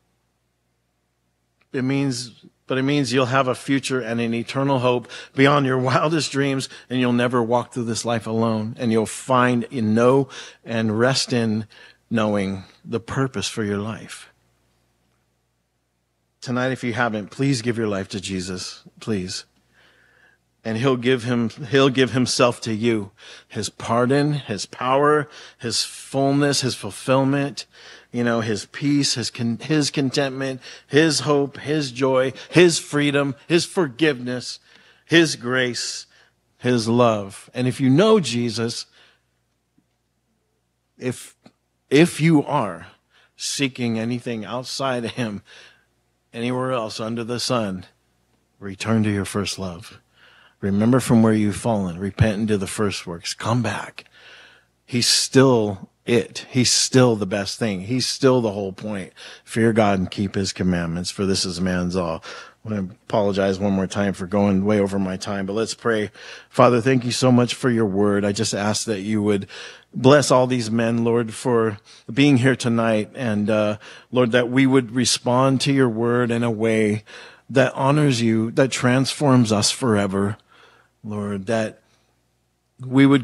Speaker 3: It means, but it means you'll have a future and an eternal hope beyond your wildest dreams, and you'll never walk through this life alone, and you'll find and know and rest in knowing the purpose for your life. Tonight, if you haven't, please give your life to Jesus, please. And he'll give him, he'll give himself to you. His pardon, his power, his fullness, his fulfillment, you know, his peace, his, con- his contentment, his hope, his joy, his freedom, his forgiveness, his grace, his love. And if you know Jesus, if, if you are seeking anything outside of him, anywhere else under the sun, return to your first love. Remember from where you've fallen. Repent and do the first works. Come back. He's still it. He's still the best thing. He's still the whole point. Fear God and keep his commandments, for this is man's all. I want to apologize one more time for going way over my time, but let's pray. Father, thank you so much for your word. I just ask that you would bless all these men, Lord, for being here tonight. And, uh, Lord, that we would respond to your word in a way that honors you, that transforms us forever. Lord, that we would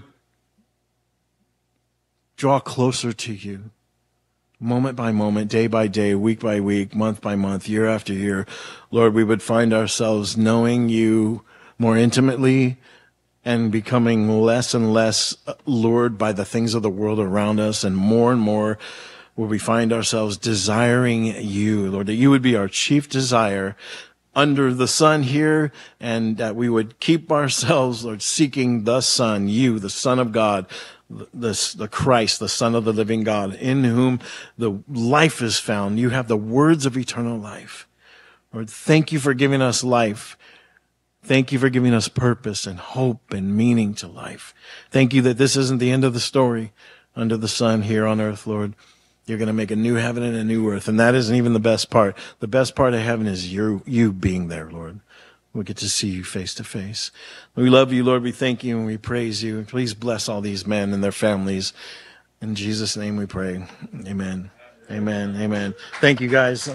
Speaker 3: draw closer to you, moment by moment, day by day, week by week, month by month, year after year. Lord, we would find ourselves knowing you more intimately and becoming less and less lured by the things of the world around us, and more and more will we find ourselves desiring you, Lord, that you would be our chief desire under the sun here, and that we would keep ourselves, Lord, seeking the Son, you, the Son of God, the, the Christ, the Son of the living God, in whom the life is found. You have the words of eternal life. Lord, thank you for giving us life. Thank you for giving us purpose and hope and meaning to life. Thank you that this isn't the end of the story under the sun here on earth, Lord. You're going to make a new heaven and a new earth. And that isn't even the best part. The best part of heaven is you, you being there, Lord. We get to see you face to face. We love you, Lord. We thank you and we praise you. Please bless all these men and their families. In Jesus' name we pray. Amen. Amen. Amen. Thank you, guys.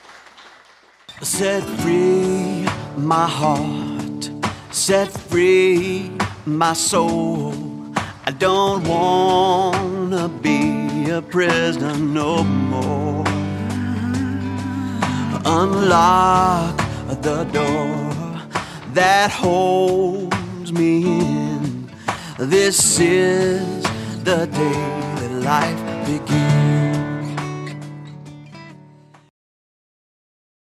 Speaker 1: Set free my heart. Set free my soul. I don't want to be a prisoner no more. Unlock the door that holds me in. This is the day that life begins.